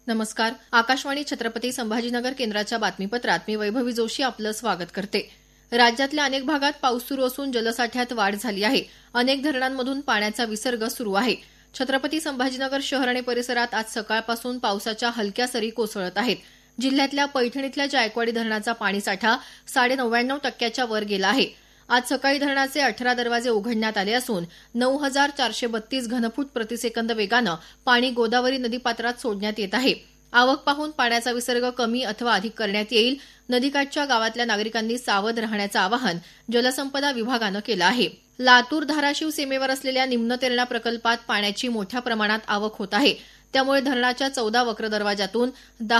नमस्कार. आकाशवाणी छत्रपती संभाजीनगर केंद्राच्या बातमीपत्रात मी वैभवी जोशी आपलं स्वागत करते. राज्यातल्या अनेक भागात पाऊस सुरू असून जलसाठ्यात वाढ झाली आहे. अनेक धरणांमधून पाण्याचा विसर्ग सुरू आहे. छत्रपती संभाजीनगर शहर आणि परिसरात आज सकाळपासून पावसाच्या हलक्या सरी कोसळत आहेत. जिल्ह्यातल्या पैठण इथल्या जायकवाडी धरणाचा पाणीसाठा 99.99% वर गेला आहे. आज सकाळी धरणाचे 18 दरवाजे उघडण्यात आले असून 9,432 घनफूट प्रतिसेकंद वेगानं पाणी गोदावरी नदीपात्रात सोडण्यात येत आहे. आवक पाहून पाण्याचा विसर्ग कमी अथवा अधिक करण्यात येईल. नदीकाठच्या गावातल्या नागरिकांनी सावध राहण्याचं आवाहन जलसंपदा विभागानं केलं आहे. लातूर धाराशिव सीमेवर असलेल्या निम्न तेरणा प्रकल्पात पाण्याची मोठ्या प्रमाणात आवक होत आहे. त्यामुळे धरणाच्या 14 वक्र दरवाजातून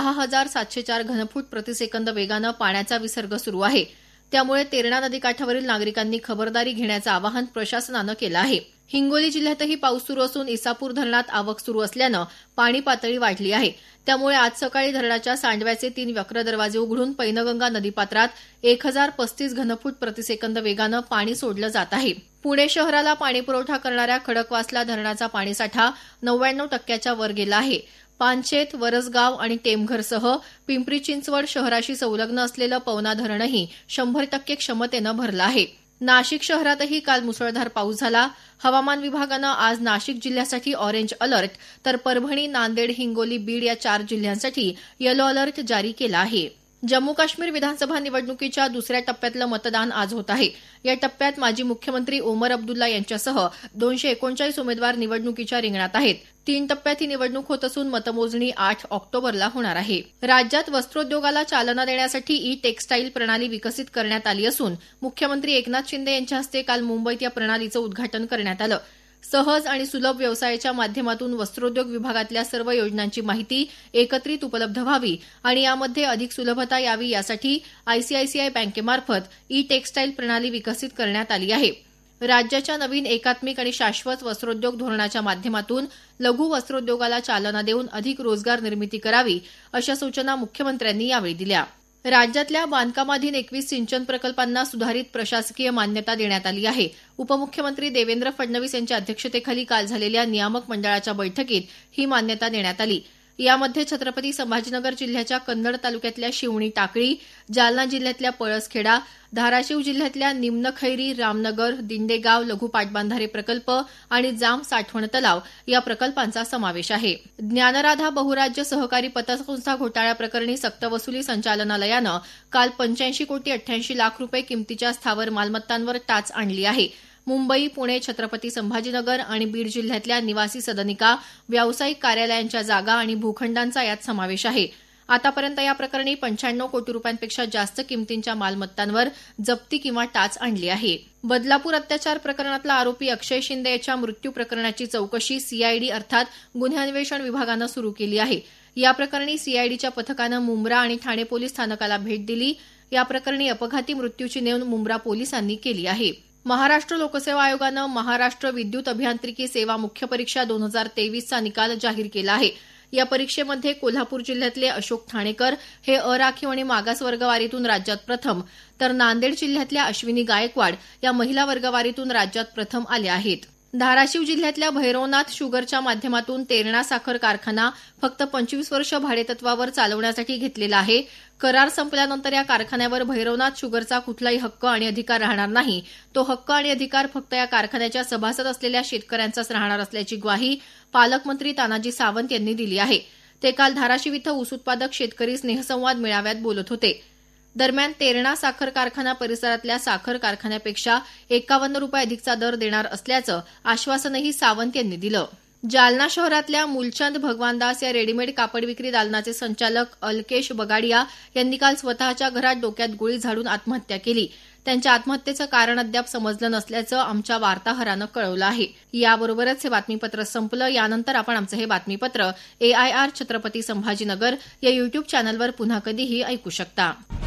10,704 घनफूट प्रतिसेकंद वेगानं पाण्याचा विसर्ग सुरू आहे. त्यामुळे तेरणा नदीकाठावरील नागरिकांनी खबरदारी घेण्याचं आवाहन प्रशासनानं केलं आहे. हिंगोली जिल्ह्यातही पाऊस सुरू असून इसापूर धरणात आवक सुरू असल्यानं पाणी पातळी वाढली आहे. त्यामुळे आज सकाळी धरणाच्या सांडव्याचे 3 वक्र दरवाजे उघडून पैनगंगा नदीपात्रात 1,035 घनफूट प्रतिसेकंद वेगानं पाणी सोडलं जात आहे. पुणे शहराला पाणीपुरवठा करणाऱ्या खडकवासला धरणाचा पाणीसाठा 99% वर गेला आहे. पानशेत, वरसगाव आणि टेमघरसह पिंपरी चिंचवड शहराशी संलग्न असलेलं पवना धरणही 100% क्षमतेनं भरलं आहे. नाशिक शहरातही काल मुसळधार पाऊस झाला. हवामान विभागानं आज नाशिक जिल्ह्यासाठी ऑरेंज अलर्ट तर परभणी, नांदेड, हिंगोली, बीड या 4 जिल्ह्यांसाठी येलो अलर्ट जारी केला आहे. जम्मू काश्मीर विधानसभा निवडणुकीच्या दुसऱ्या टप्प्यातलं मतदान आज होत आहे. या टप्प्यात माजी मुख्यमंत्री ओमर अब्दुल्ला यांच्यासह 239 उमेदवार निवडणुकीच्या रिंगणात आहेत. 3 टप्प्यात ही निवडणूक होत असून मतमोजणी 8 ऑक्टोबरला होणार आहे. राज्यात वस्त्रोद्योगाला चालना देण्यासाठी ई टेक्स्टाईल प्रणाली विकसित करण्यात आली असून मुख्यमंत्री एकनाथ शिंदे यांच्या हस्ते काल मुंबईत या प्रणालीचं उद्घाटन करण्यात आलं. सहज आणि सुलभ व्यवसायाच्या माध्यमातून वस्त्रोद्योग विभागातल्या सर्व योजनांची माहिती एकत्रित उपलब्ध व्हावी आणि यामध्ये अधिक सुलभता यावी यासाठी आयसीआयसीआय बँकेमार्फत ई टेक्स्टाईल प्रणाली विकसित करण्यात आली आहे. राज्याच्या नवीन एकात्मिक आणि शाश्वत वस्त्रोद्योग धोरणाच्या माध्यमातून लघु वस्त्रोद्योगाला चालना देऊन अधिक रोजगार निर्मिती करावी अशा सूचना मुख्यमंत्र्यांनी यावेळी दिल्या. राज्यातल्या बांधकामाधीन 21 सिंचन प्रकल्पांना सुधारित प्रशासकीय मान्यता देण्यात आली आहे. उपमुख्यमंत्री देवेंद्र फडणवीस यांच्या अध्यक्षतेखाली काल झालेल्या नियामक मंडळाच्या बैठकीत ही मान्यता देण्यात आली. यामध्ये छत्रपती संभाजीनगर जिल्ह्याच्या कन्नड तालुक्यातल्या शिवणी टाकळी, जालना जिल्ह्यातल्या पळसखेडा, धाराशिव जिल्ह्यातल्या निम्नखैरी, रामनगर, दिंडेगाव लघु पाटबंधारे प्रकल्प आणि जाम साठवण तलाव या प्रकल्पांचा समावेश आहे. ज्ञानराधा बहुराज्य सहकारी पतसंस्था घोटाळ्याप्रकरणी सक्तवसुली संचालनालयानं काल 85 कोटी 88 लाख रुपये किमतीच्या स्थावर मालमत्तांवर टाच आणली आहे. मुंबई, पुणे, छत्रपती संभाजीनगर आणि बीड जिल्ह्यातल्या निवासी सदनिका, व्यावसायिक कार्यालयांच्या जागा आणि भूखंडांचा यात समावेश आहे. आतापर्यंत या प्रकरणी 95 कोटी रुपयांपेक्षा जास्त किमतींच्या मालमत्तांवर जप्ती किंवा टाच आणली आहे. बदलापूर अत्याचार प्रकरणातला आरोपी अक्षय शिंदे याच्या मृत्यू प्रकरणाची चौकशी सीआयडी अर्थात गुन्हे अन्वेषण विभागानं सुरू केली आहे. या प्रकरणी सीआयडीच्या पथकानं मुंब्रा आणि ठाणे पोलीस स्थानकाला भेट दिली. या प्रकरणी अपघाती मृत्यूची नोंद मुंब्रा पोलिसांनी केली आहे. महाराष्ट्र लोकसेवा आयोगानं महाराष्ट्र विद्युत अभियांत्रिकी सेवा मुख्य परीक्षा 2023चा निकाल जाहीर केला आहे. या परीक्षेमध्ये कोल्हापूर जिल्ह्यातले अशोक ठाणेकर हे अराखीव आणि मागास वर्गवारीतून राज्यात प्रथम, तर नांदेड जिल्ह्यातल्या अश्विनी गायकवाड या महिला वर्गवारीतून राज्यात प्रथम आल्या आहेत. धाराशिव जिल्ह्यातल्या भैरवनाथ शुगरच्या माध्यमातून तेरणा साखर कारखाना फक्त 25 वर्ष भाडेतत्वावर चालवण्यासाठी घेतलेला आहे. करार संपल्यानंतर या कारखान्यावर भैरवनाथ शुगरचा कुठलाही हक्क आणि अधिकार राहणार नाही. तो हक्क आणि अधिकार फक्त या कारखान्याच्या सभासद असलेल्या शेतकऱ्यांचाच राहणार असल्याची ग्वाही पालकमंत्री तानाजी सावंत यांनी दिली आहे. ते काल धाराशिव इथं ऊस उत्पादक शेतकरी स्नेहसंवाद मेळाव्यात बोलत होते. दरम्यान तेरणा साखर कारखाना परिसरातल्या साखर कारखान्यापेक्षा 51 रुपये अधिकचा दर देणार असल्याचं आश्वासनही सावंत यांनी दिलं. जालना शहरातल्या मूलचंद भगवानदास या रेडीमेड कापड विक्री दालनाचे संचालक अलकेश बगाडिया यांनी काल स्वतःच्या घरात डोक्यात गोळी झाडून आत्महत्या केली. त्यांच्या आत्महत्येचं कारण अद्याप समजलं नसल्याचं आमच्या वार्ताहरानं कळवलं आहे. याबरोबरच हे बातमीपत्र संपलं. यानंतर आपण आमचं हे बातमीपत्र AIR छत्रपती संभाजीनगर या युट्यूब चॅनलवर पुन्हा कधीही ऐकू शकता.